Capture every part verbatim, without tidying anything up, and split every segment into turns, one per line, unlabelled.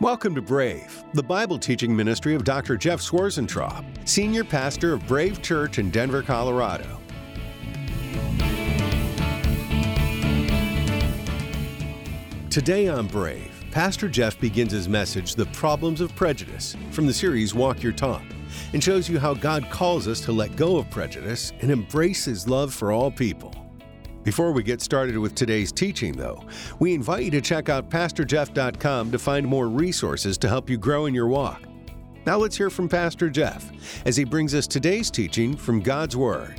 Welcome to Brave, the Bible teaching ministry of Doctor Jeff Swarzentraub, Senior Pastor of Brave Church in Denver, Colorado. Today on Brave, Pastor Jeff begins his message, The Problems of Prejudice, from the series Walk Your Talk, and shows you how God calls us to let go of prejudice and embrace His love for all people. Before we get started with today's teaching, though, we invite you to check out pastor jeff dot com to find more resources to help you grow in your walk. Now let's hear from Pastor Jeff as he brings us today's teaching from God's Word.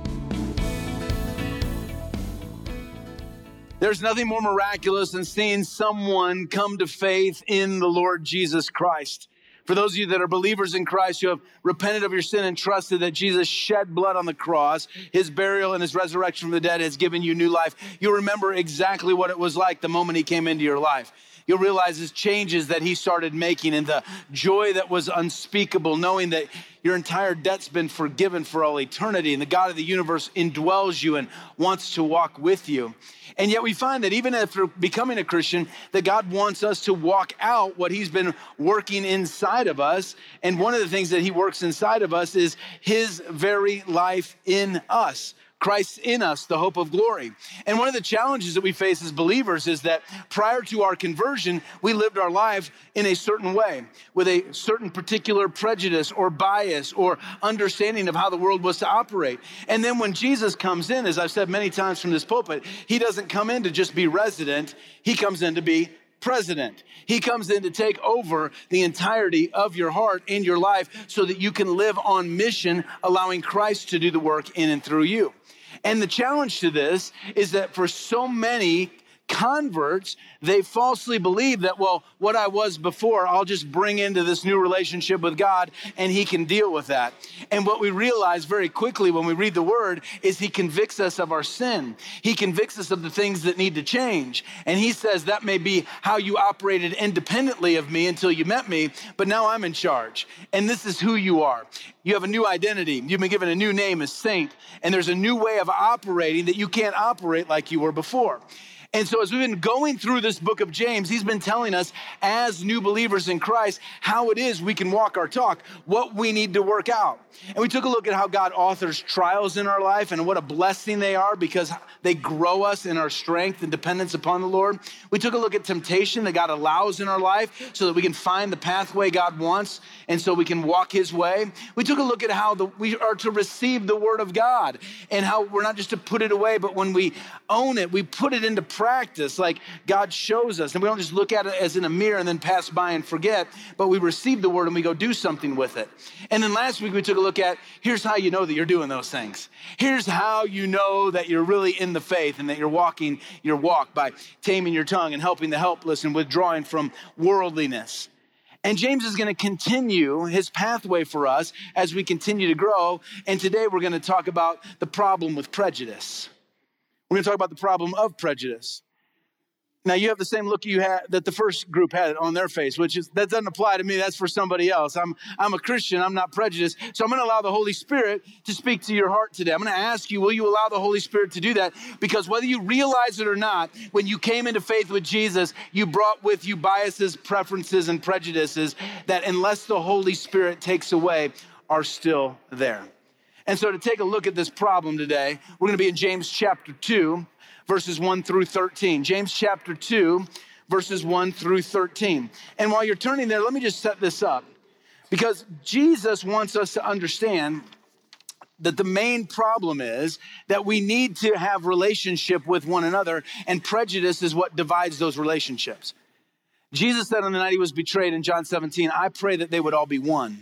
There's nothing more miraculous than seeing someone come to faith in the Lord Jesus Christ. For those of you that are believers in Christ, you have repented of your sin and trusted that Jesus shed blood on the cross, His burial and His resurrection from the dead has given you new life. You'll remember exactly what it was like the moment He came into your life. You'll realize His changes that He started making and the joy that was unspeakable, knowing that your entire debt's been forgiven for all eternity and the God of the universe indwells you and wants to walk with you. And yet we find that even after becoming a Christian, that God wants us to walk out what He's been working inside of us. And one of the things that He works inside of us is His very life in us. Christ in us, the hope of glory. And one of the challenges that we face as believers is that prior to our conversion, we lived our life in a certain way, with a certain particular prejudice or bias or understanding of how the world was to operate. And then when Jesus comes in, as I've said many times from this pulpit, He doesn't come in to just be resident, He comes in to be president. He comes in to take over the entirety of your heart and your life so that you can live on mission, allowing Christ to do the work in and through you. And the challenge to this is that for so many converts, they falsely believe that, well, what I was before, I'll just bring into this new relationship with God and He can deal with that. And what we realize very quickly when we read the Word is He convicts us of our sin. He convicts us of the things that need to change. And He says that may be how you operated independently of me until you met me, but now I'm in charge. And this is who you are. You have a new identity. You've been given a new name as saint. And there's a new way of operating that you can't operate like you were before. And so as we've been going through this book of James, he's been telling us as new believers in Christ, how it is we can walk our talk, what we need to work out. And we took a look at how God authors trials in our life and what a blessing they are because they grow us in our strength and dependence upon the Lord. We took a look at temptation that God allows in our life so that we can find the pathway God wants and so we can walk His way. We took a look at how the, we are to receive the Word of God and how we're not just to put it away, but when we own it, we put it into practice like God shows us. And we don't just look at it as in a mirror and then pass by and forget, but we receive the Word and we go do something with it. And then last week we took a look at, here's how you know that you're doing those things. Here's how you know that you're really in the faith and that you're walking your walk by taming your tongue and helping the helpless and withdrawing from worldliness. And James is going to continue his pathway for us as we continue to grow. And today we're going to talk about the problem with prejudice. We're going to talk about the problem of prejudice. Now, you have the same look you had that the first group had on their face, which is, that doesn't apply to me. That's for somebody else. I'm, I'm a Christian. I'm not prejudiced. So I'm going to allow the Holy Spirit to speak to your heart today. I'm going to ask you, will you allow the Holy Spirit to do that? Because whether you realize it or not, when you came into faith with Jesus, you brought with you biases, preferences, and prejudices that unless the Holy Spirit takes away, are still there. And so to take a look at this problem today, we're going to be in James chapter two, verses one through thirteen. James chapter two, verses one through thirteen. And while you're turning there, let me just set this up. Because Jesus wants us to understand that the main problem is that we need to have relationship with one another, and prejudice is what divides those relationships. Jesus said on the night He was betrayed in John seventeen, I pray that they would all be one.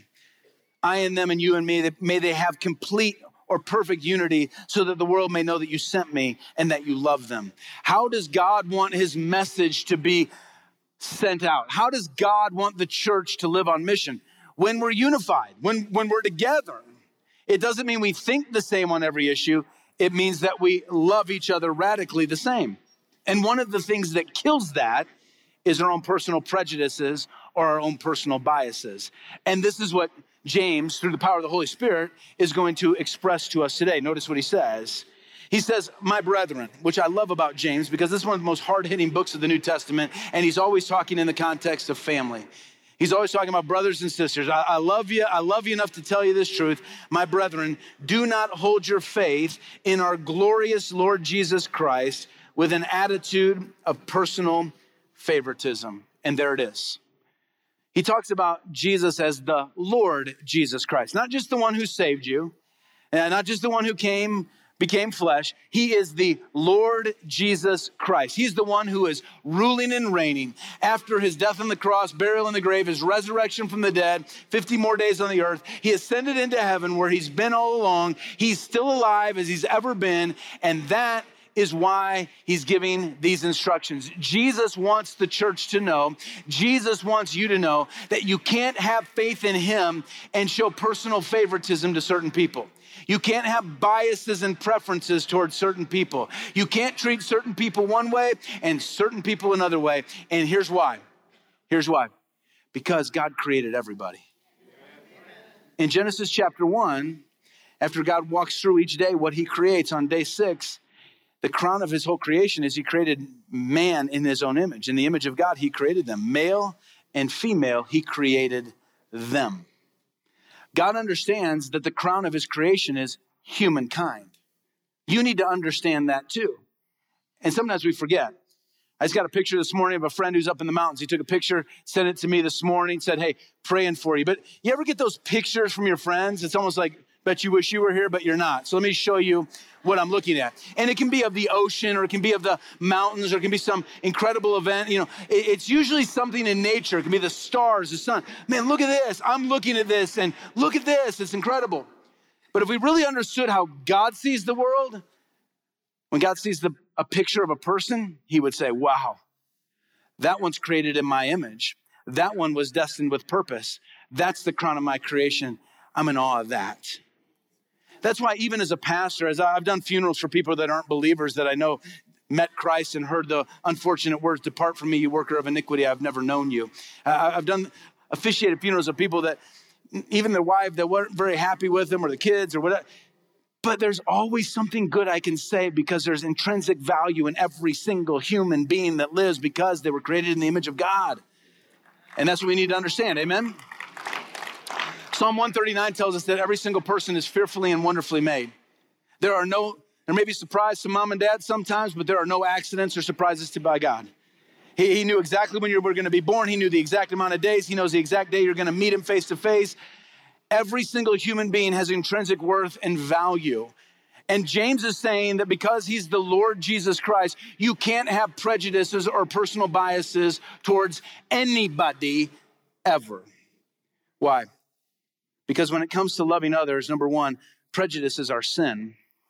I and them and you and me, that may they have complete or perfect unity so that the world may know that you sent me and that you love them. How does God want His message to be sent out? How does God want the church to live on mission? When we're unified, when, when we're together. It doesn't mean we think the same on every issue. It means that we love each other radically the same. And one of the things that kills that is our own personal prejudices or our own personal biases. And this is what James, through the power of the Holy Spirit, is going to express to us today. Notice what he says. He says, my brethren, which I love about James because this is one of the most hard-hitting books of the New Testament, and he's always talking in the context of family. He's always talking about brothers and sisters. I, I love you. I love you enough to tell you this truth. My brethren, do not hold your faith in our glorious Lord Jesus Christ with an attitude of personal favoritism. And there it is. He talks about Jesus as the Lord Jesus Christ, not just the one who saved you, and not just the one who came became flesh. He is the Lord Jesus Christ. He's the one who is ruling and reigning after his death on the cross, burial in the grave, his resurrection from the dead, fifty more days on the earth. He ascended into heaven where he's been all along. He's still alive as he's ever been. And that is why he's giving these instructions. Jesus wants the church to know, Jesus wants you to know that you can't have faith in him and show personal favoritism to certain people. You can't have biases and preferences towards certain people. You can't treat certain people one way and certain people another way. And here's why. Here's why. Because God created everybody. In Genesis chapter one, after God walks through each day what he creates on day six, the crown of his whole creation is he created man in his own image. In the image of God, he created them. Male and female, he created them. God understands that the crown of his creation is humankind. You need to understand that too. And sometimes we forget. I just got a picture this morning of a friend who's up in the mountains. He took a picture, sent it to me this morning, said, hey, praying for you. But you ever get those pictures from your friends? It's almost like, bet you wish you were here, but you're not. So let me show you what I'm looking at. And it can be of the ocean, or it can be of the mountains, or it can be some incredible event. You know, it's usually something in nature. It can be the stars, the sun. Man, look at this. I'm looking at this, and look at this. It's incredible. But if we really understood how God sees the world, when God sees the, a picture of a person, he would say, wow, that one's created in my image. That one was destined with purpose. That's the crown of my creation. I'm in awe of that. That's why even as a pastor, as I've done funerals for people that aren't believers that I know met Christ and heard the unfortunate words, depart from me, you worker of iniquity, I've never known you. Uh, I've done officiated funerals of people that even their wife that weren't very happy with them, or the kids or whatever. But there's always something good I can say because there's intrinsic value in every single human being that lives because they were created in the image of God. And that's what we need to understand. Amen? Psalm one thirty-nine tells us that every single person is fearfully and wonderfully made. There are no, there may be surprises to mom and dad sometimes, but there are no accidents or surprises to by God. He, he knew exactly when you were going to be born. He knew the exact amount of days. He knows the exact day you're going to meet him face to face. Every single human being has intrinsic worth and value. And James is saying that because he's the Lord Jesus Christ, you can't have prejudices or personal biases towards anybody ever. Why? Because when it comes to loving others, number one, prejudice is our sin.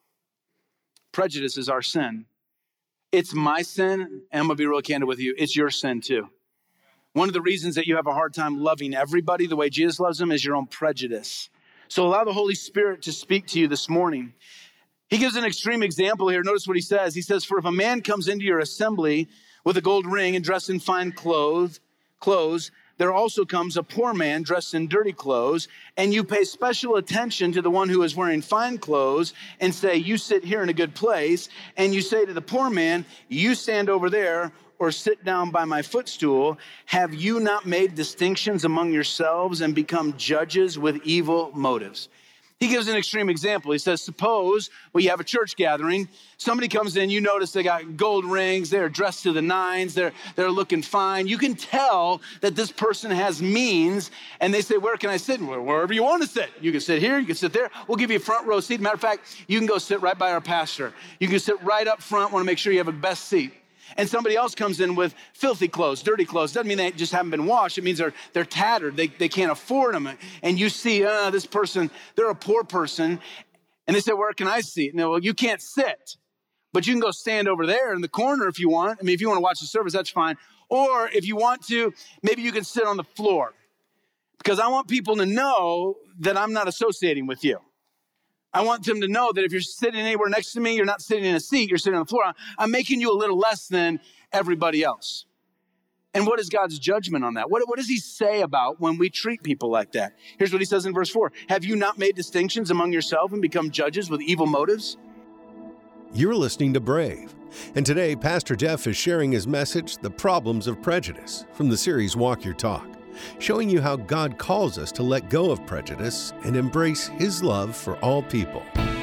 Prejudice is our sin. It's my sin, and I'm going to be real candid with you, it's your sin too. One of the reasons that you have a hard time loving everybody the way Jesus loves them is your own prejudice. So allow the Holy Spirit to speak to you this morning. He gives an extreme example here. Notice what he says. He says, for if a man comes into your assembly with a gold ring and dressed in fine clothes, clothes, there also comes a poor man dressed in dirty clothes, and you pay special attention to the one who is wearing fine clothes and say, you sit here in a good place. And you say to the poor man, you stand over there or sit down by my footstool. Have you not made distinctions among yourselves and become judges with evil motives? He gives an extreme example. He says, suppose we have a church gathering. Somebody comes in, you notice they got gold rings. They're dressed to the nines. They're, they're looking fine. You can tell that this person has means. And they say, where can I sit? Wherever you want to sit. You can sit here. You can sit there. We'll give you a front row seat. Matter of fact, you can go sit right by our pastor. You can sit right up front. Want to make sure you have a best seat. And somebody else comes in with filthy clothes, dirty clothes. Doesn't mean they just haven't been washed. It means they're they're tattered. They, they can't afford them. And you see, uh, this person, they're a poor person. And they say, where can I sit? No, well, you can't sit. But you can go stand over there in the corner if you want. I mean, if you want to watch the service, that's fine. Or if you want to, maybe you can sit on the floor. Because I want people to know that I'm not associating with you. I want them to know that if you're sitting anywhere next to me, you're not sitting in a seat, you're sitting on the floor. I'm making you a little less than everybody else. And what is God's judgment on that? What, what does he say about when we treat people like that? Here's what he says in verse four. Have you not made distinctions among yourself and become judges with evil motives?
You're listening to Brave. And today, Pastor Jeff is sharing his message, The Problems of Prejudice, from the series Walk Your Talk, showing you how God calls us to let go of prejudice and embrace His love for all people.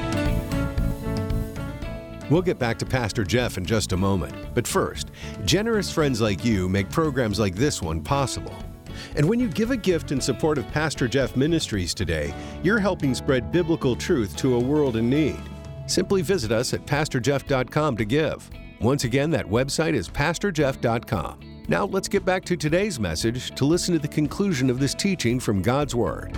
We'll get back to Pastor Jeff in just a moment. But first, generous friends like you make programs like this one possible. And when you give a gift in support of Pastor Jeff Ministries today, you're helping spread biblical truth to a world in need. Simply visit us at pastor jeff dot com to give. Once again, that website is pastor jeff dot com. Now let's get back to today's message to listen to the conclusion of this teaching from God's Word.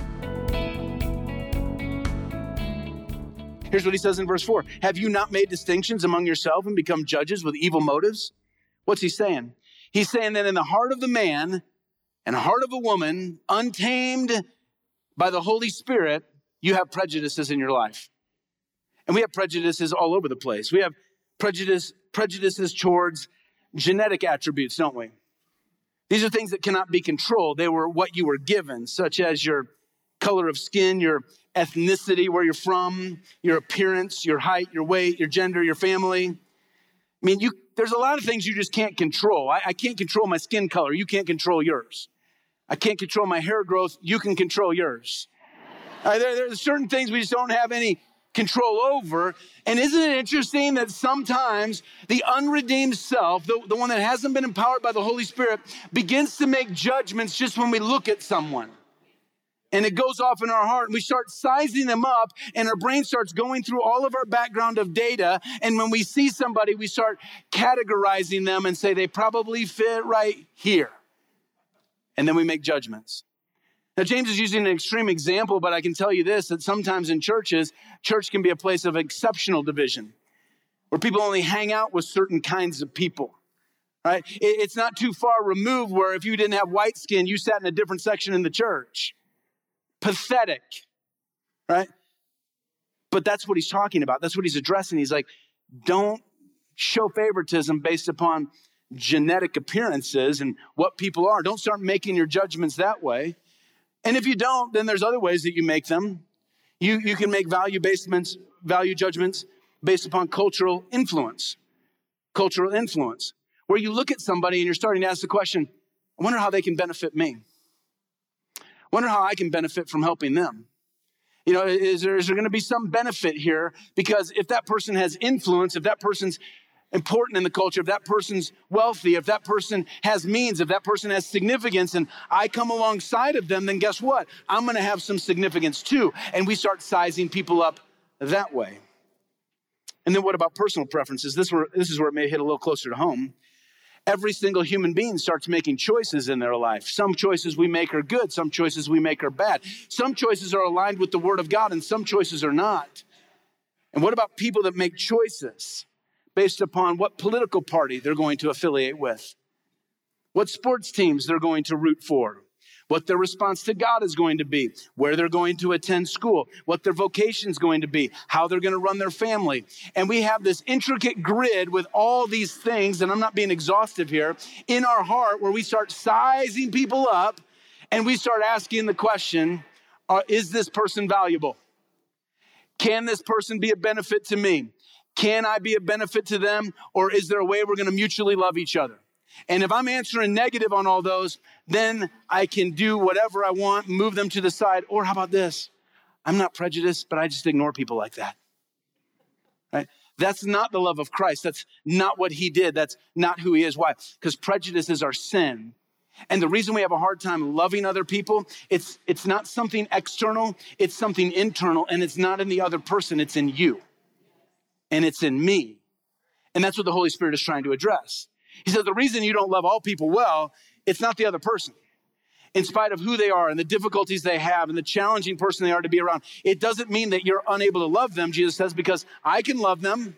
Here's what he says in verse four. Have you not made distinctions among yourself and become judges with evil motives? What's he saying? He's saying that in the heart of the man and the heart of a woman, untamed by the Holy Spirit, you have prejudices in your life. And we have prejudices all over the place. We have prejudice, prejudices towards genetic attributes, don't we? These are things that cannot be controlled. They were what you were given, such as your color of skin, your ethnicity, where you're from, your appearance, your height, your weight, your gender, your family. I mean, you, there's a lot of things you just can't control. I, I can't control my skin color. You can't control yours. I can't control my hair growth. You can control yours. Uh, there, there's certain things we just don't have any control over. And isn't it interesting that sometimes the unredeemed self, the, the one that hasn't been empowered by the Holy Spirit, begins to make judgments just when we look at someone. And it goes off in our heart and we start sizing them up and our brain starts going through all of our background of data. And when we see somebody, we start categorizing them and say they probably fit right here. And then we make judgments. Now, James is using an extreme example, but I can tell you this, that sometimes in churches, church can be a place of exceptional division, where people only hang out with certain kinds of people, right? It's not too far removed where if you didn't have white skin, you sat in a different section in the church. Pathetic, right? But that's what he's talking about. That's what he's addressing. He's like, don't show favoritism based upon genetic appearances and what people are. Don't start making your judgments that way. And if you don't, then there's other ways that you make them. You, you can make value basements, value judgments based upon cultural influence. Cultural influence. Where you look at somebody and you're starting to ask the question, I wonder how they can benefit me. I wonder how I can benefit from helping them. You know, is there, is there going to be some benefit here? Because if that person has influence, if that person's important in the culture, if that person's wealthy, if that person has means, if that person has significance, and I come alongside of them, then guess what? I'm going to have some significance too. And we start sizing people up that way. And then what about personal preferences? This, where, this is where it may hit a little closer to home. Every single human being starts making choices in their life. Some choices we make are good. Some choices we make are bad. Some choices are aligned with the Word of God and some choices are not. And what about people that make choices based upon what political party they're going to affiliate with, what sports teams they're going to root for, what their response to God is going to be, where they're going to attend school, what their vocation is going to be, how they're going to run their family. And we have this intricate grid with all these things, and I'm not being exhaustive here, in our heart where we start sizing people up and we start asking the question, uh, is this person valuable? Can this person be a benefit to me? Can I be a benefit to them? Or is there a way we're going to mutually love each other? And if I'm answering negative on all those, then I can do whatever I want, move them to the side. Or how about this? I'm not prejudiced, but I just ignore people like that. Right? That's not the love of Christ. That's not what he did. That's not who he is. Why? Because prejudice is our sin. And the reason we have a hard time loving other people, it's, it's not something external, it's something internal, and it's not in the other person, it's in you. And it's in me. And that's what the Holy Spirit is trying to address. He says the reason you don't love all people well, it's not the other person. In spite of who they are and the difficulties they have and the challenging person they are to be around, it doesn't mean that you're unable to love them, Jesus says, because I can love them.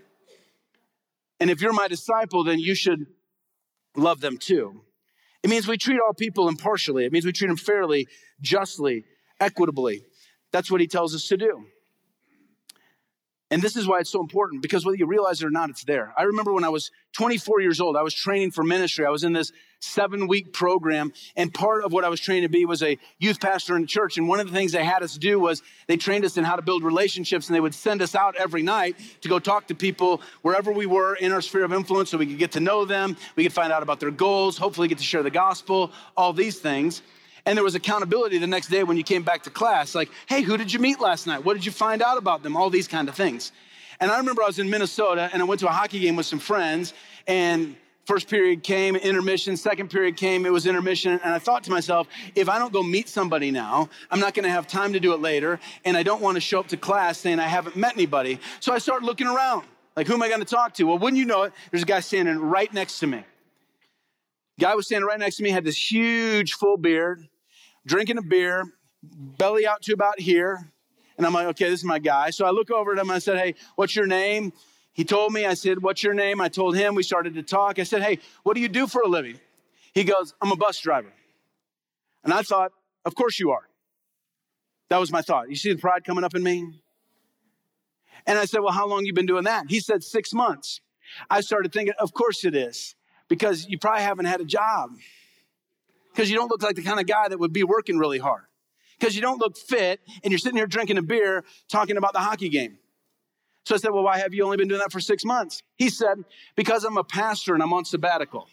And if you're my disciple, then you should love them too. It means we treat all people impartially. It means we treat them fairly, justly, equitably. That's what he tells us to do. And this is why it's so important, because whether you realize it or not, it's there. I remember when I was twenty-four years old, I was training for ministry. I was in this seven-week program, and part of what I was trained to be was a youth pastor in the church. And one of the things they had us do was they trained us in how to build relationships, and they would send us out every night to go talk to people wherever we were in our sphere of influence so we could get to know them, we could find out about their goals, hopefully get to share the gospel, all these things. And there was accountability the next day when you came back to class, like, hey, who did you meet last night? What did you find out about them? All these kind of things. And I remember I was in Minnesota and I went to a hockey game with some friends, and first period came, intermission, second period came, it was intermission. And I thought to myself, if I don't go meet somebody now, I'm not gonna have time to do it later. And I don't wanna show up to class saying I haven't met anybody. So I started looking around, like, who am I gonna talk to? Well, wouldn't you know it, there's a guy standing right next to me. Guy was standing right next to me, had this huge full beard, drinking a beer, belly out to about here. And I'm like, okay, this is my guy. So I look over at him and I said, hey, what's your name? He told me. I said, what's your name? I told him. We started to talk. I said, hey, what do you do for a living? He goes, I'm a bus driver. And I thought, of course you are. That was my thought. You see the pride coming up in me? And I said, well, how long you been doing that? He said, six months. I started thinking, of course it is, because you probably haven't had a job. Because you don't look like the kind of guy that would be working really hard. Because you don't look fit, and you're sitting here drinking a beer talking about the hockey game. So I said, well, why have you only been doing that for six months? He said, because I'm a pastor and I'm on sabbatical.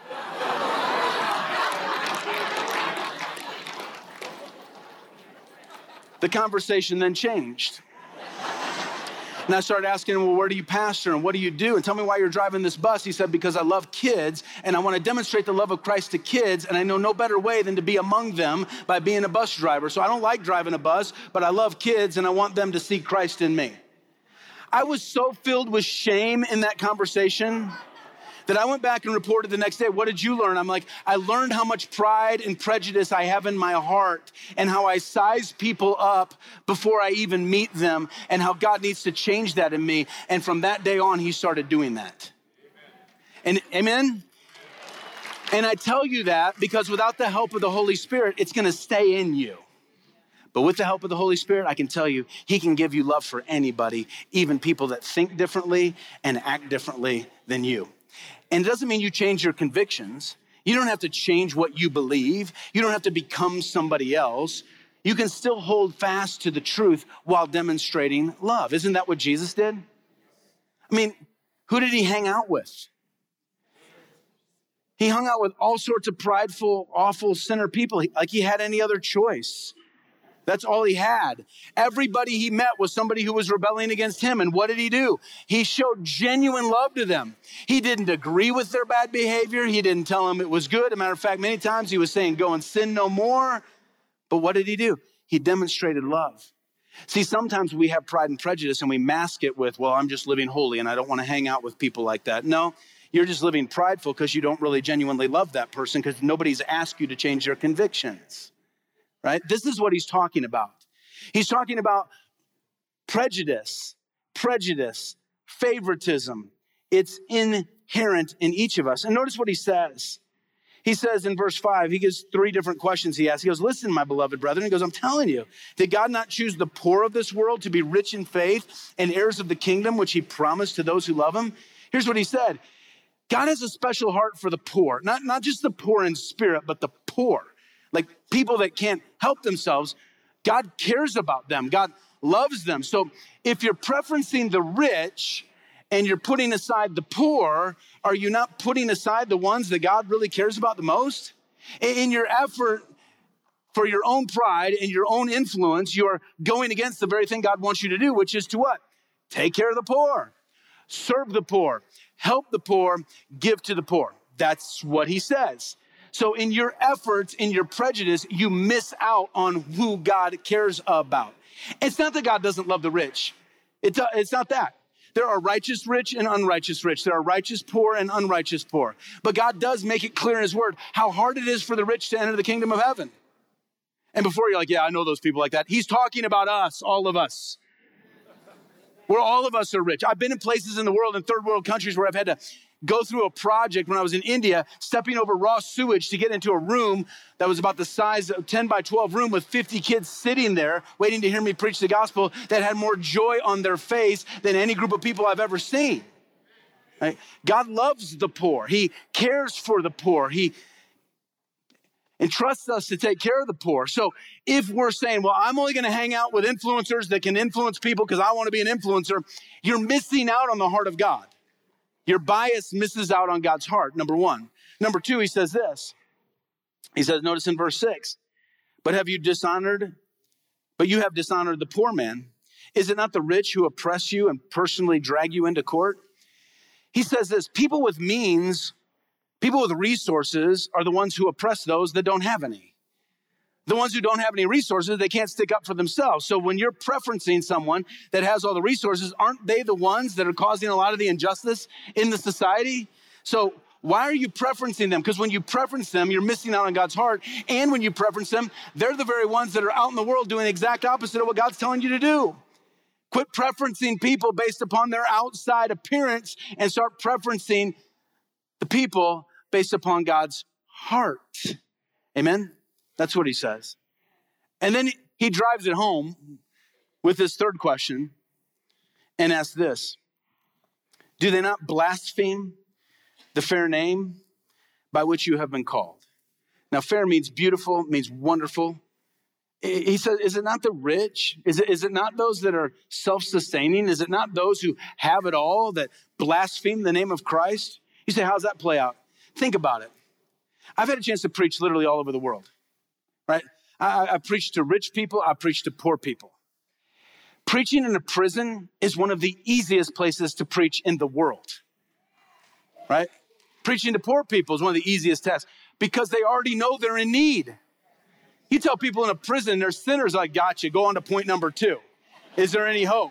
The conversation then changed. And I started asking him, well, where do you pastor and what do you do? And tell me why you're driving this bus. He said, because I love kids and I want to demonstrate the love of Christ to kids. And I know no better way than to be among them by being a bus driver. So I don't like driving a bus, but I love kids and I want them to see Christ in me. I was so filled with shame in that conversation that I went back and reported the next day, what did you learn? I'm like, I learned how much pride and prejudice I have in my heart and how I size people up before I even meet them and how God needs to change that in me. And from that day on, he started doing that. Amen. And amen? And I tell you that because without the help of the Holy Spirit, it's going to stay in you. But with the help of the Holy Spirit, I can tell you, he can give you love for anybody, even people that think differently and act differently than you. And it doesn't mean you change your convictions. You don't have to change what you believe. You don't have to become somebody else. You can still hold fast to the truth while demonstrating love. Isn't that what Jesus did? I mean, who did he hang out with? He hung out with all sorts of prideful, awful sinner people, like he had any other choice. That's all he had. Everybody he met was somebody who was rebelling against him. And what did he do? He showed genuine love to them. He didn't agree with their bad behavior. He didn't tell them it was good. As a matter of fact, many times he was saying, go and sin no more. But what did he do? He demonstrated love. See, sometimes we have pride and prejudice and we mask it with, well, I'm just living holy and I don't want to hang out with people like that. No, you're just living prideful because you don't really genuinely love that person because nobody's asked you to change your convictions. Right? This is what he's talking about. He's talking about prejudice, prejudice, favoritism. It's inherent in each of us. And notice what he says. He says in verse five, he gives three different questions he asks. He goes, listen, my beloved brethren. He goes, I'm telling you, did God not choose the poor of this world to be rich in faith and heirs of the kingdom, which he promised to those who love him? Here's what he said. God has a special heart for the poor, not, not just the poor in spirit, but the poor. Like people that can't help themselves, God cares about them. God loves them. So if you're preferencing the rich and you're putting aside the poor, are you not putting aside the ones that God really cares about the most? In your effort for your own pride and your own influence, you're going against the very thing God wants you to do, which is to what? Take care of the poor, serve the poor, help the poor, give to the poor. That's what he says. So in your efforts, in your prejudice, you miss out on who God cares about. It's not that God doesn't love the rich. It's, uh, it's not that. There are righteous rich and unrighteous rich. There are righteous poor and unrighteous poor. But God does make it clear in his word how hard it is for the rich to enter the kingdom of heaven. And before you're like, yeah, I know those people like that. He's talking about us, all of us. Where all of us are rich. I've been in places in the world, in third world countries where I've had to go through a project when I was in India, stepping over raw sewage to get into a room that was about the size of ten by twelve room with fifty kids sitting there waiting to hear me preach the gospel that had more joy on their face than any group of people I've ever seen. Right? God loves the poor. He cares for the poor. He entrusts us to take care of the poor. So if we're saying, well, I'm only going to hang out with influencers that can influence people because I want to be an influencer, you're missing out on the heart of God. Your bias misses out on God's heart, number one. Number two, he says this. He says, notice in verse six, but have you dishonored, but you have dishonored the poor man. Is it not the rich who oppress you and personally drag you into court? He says this, people with means, people with resources are the ones who oppress those that don't have any. The ones who don't have any resources, they can't stick up for themselves. So when you're preferencing someone that has all the resources, aren't they the ones that are causing a lot of the injustice in the society? So why are you preferencing them? Because when you preference them, you're missing out on God's heart. And when you preference them, they're the very ones that are out in the world doing the exact opposite of what God's telling you to do. Quit preferencing people based upon their outside appearance and start preferencing the people based upon God's heart. Amen? That's what he says. And then he drives it home with his third question and asks this. Do they not blaspheme the fair name by which you have been called? Now, fair means beautiful, means wonderful. He says, is it not the rich? Is it, is it not those that are self-sustaining? Is it not those who have it all that blaspheme the name of Christ? You say, how does that play out? Think about it. I've had a chance to preach literally all over the world, right? I, I preached to rich people. I preached to poor people. Preaching in a prison is one of the easiest places to preach in the world, right? Preaching to poor people is one of the easiest tasks because they already know they're in need. You tell people in a prison, they're sinners, I got you. Go on to point number two. Is there any hope?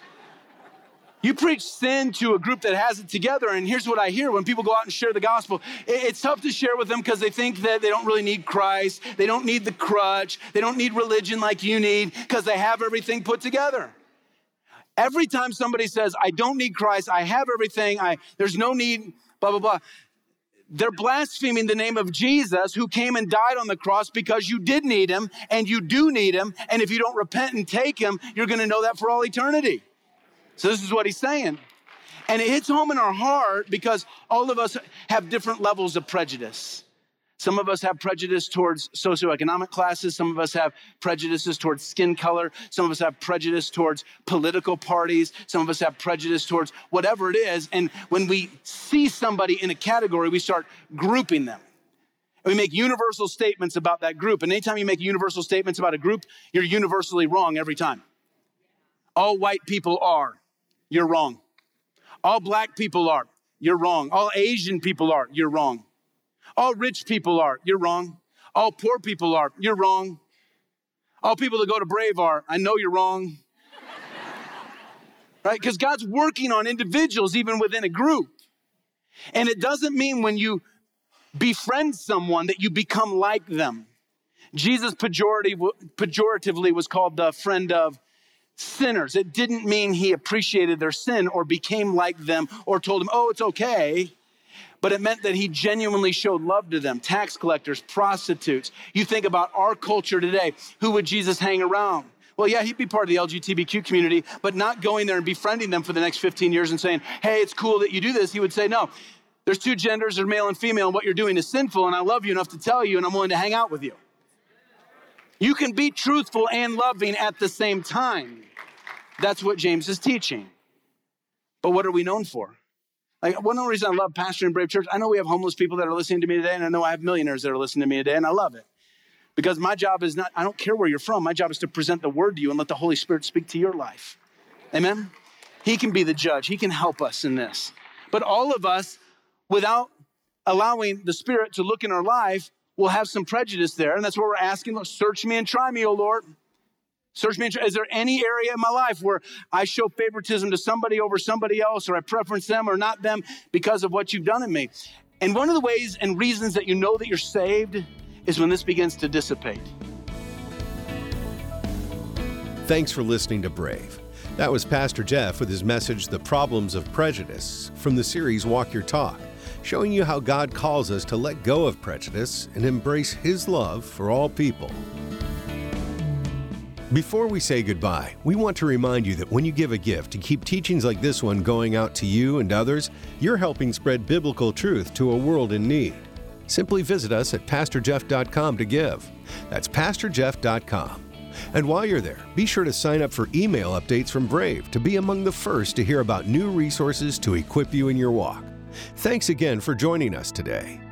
You preach sin to a group that has it together, and here's what I hear when people go out and share the gospel. It's tough to share with them because they think that they don't really need Christ. They don't need the crutch. They don't need religion like you need because they have everything put together. Every time somebody says, I don't need Christ, I have everything, I there's no need, blah, blah, blah. They're blaspheming the name of Jesus who came and died on the cross because you did need him and you do need him. And if you don't repent and take him, you're going to know that for all eternity. So this is what he's saying. And it hits home in our heart because all of us have different levels of prejudice. Some of us have prejudice towards socioeconomic classes. Some of us have prejudices towards skin color. Some of us have prejudice towards political parties. Some of us have prejudice towards whatever it is. And when we see somebody in a category, we start grouping them. And we make universal statements about that group. And anytime you make universal statements about a group, you're universally wrong every time. All white people are. You're wrong. All black people are. You're wrong. All Asian people are. You're wrong. All rich people are. You're wrong. All poor people are. You're wrong. All people that go to Brave are. I know you're wrong. Right? Because God's working on individuals even within a group. And it doesn't mean when you befriend someone that you become like them. Jesus pejorative, pejoratively was called the friend of sinners. It didn't mean he appreciated their sin or became like them or told them, oh, it's okay. But it meant that he genuinely showed love to them. Tax collectors, prostitutes. You think about our culture today. Who would Jesus hang around? Well, yeah, he'd be part of the L G B T Q community, but not going there and befriending them for the next fifteen years and saying, hey, it's cool that you do this. He would say, no, there's two genders, there's male and female, and what you're doing is sinful, and I love you enough to tell you, and I'm willing to hang out with you. You can be truthful and loving at the same time. That's what James is teaching. But what are we known for? Like, one of the reasons I love pastoring Brave Church, I know we have homeless people that are listening to me today, and I know I have millionaires that are listening to me today, and I love it. Because my job is not, I don't care where you're from, my job is to present the word to you and let the Holy Spirit speak to your life. Amen? He can be the judge. He can help us in this. But all of us, without allowing the Spirit to look in our life, will have some prejudice there. And that's what we're asking. Search me and try me, O Lord. Search me and try. Is there any area in my life where I show favoritism to somebody over somebody else, or I preference them or not them because of what you've done in me? And one of the ways and reasons that you know that you're saved is when this begins to dissipate.
Thanks for listening to Brave. That was Pastor Jeff with his message, The Problems of Prejudice, from the series Walk Your Talk, showing you how God calls us to let go of prejudice and embrace His love for all people. Before we say goodbye, we want to remind you that when you give a gift to keep teachings like this one going out to you and others, you're helping spread biblical truth to a world in need. Simply visit us at pastor jeff dot com to give. That's pastor jeff dot com. And while you're there, be sure to sign up for email updates from Brave to be among the first to hear about new resources to equip you in your walk. Thanks again for joining us today.